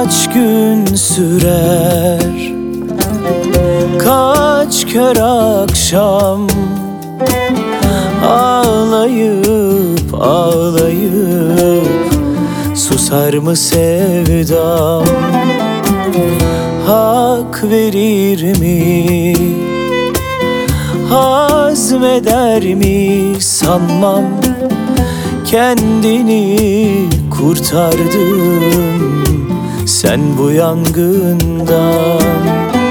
Kaç gün sürer, kaç kör akşam, ağlayıp ağlayıp susar mı sevdam? Hak verir mi, hazmeder mi sanmam. Kendini kurtardın sen bu yangından.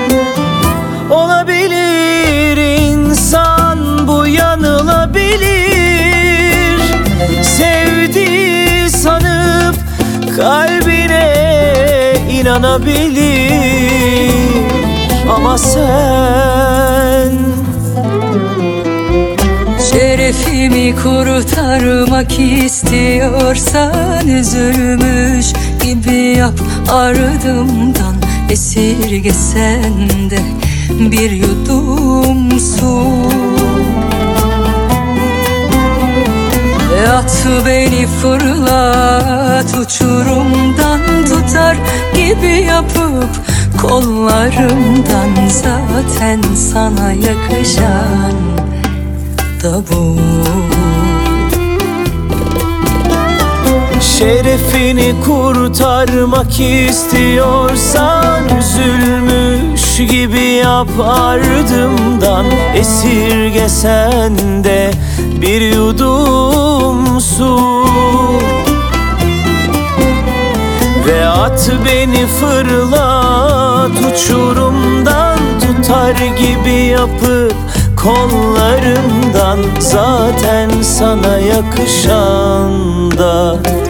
Olabilir insan bu, yanılabilir. Sevdi sanıp kalbine inanabilir. Ama sen şerefimi kurtarmak istiyorsan üzülmüş gibi yap, ardımdan esirgesen de bir yudum su. At beni, fırlat uçurumdan, tutar gibi yapıp kollarımdan. Zaten sana yakışan da bu. şerefini kurtarmak istiyorsan üzülmüş gibi yap, ardımdan esirgesen de bir yudum su. Ve at beni, fırlat uçurumdan, tutar gibi yapıp kollarımdan. Zaten sana yakışan da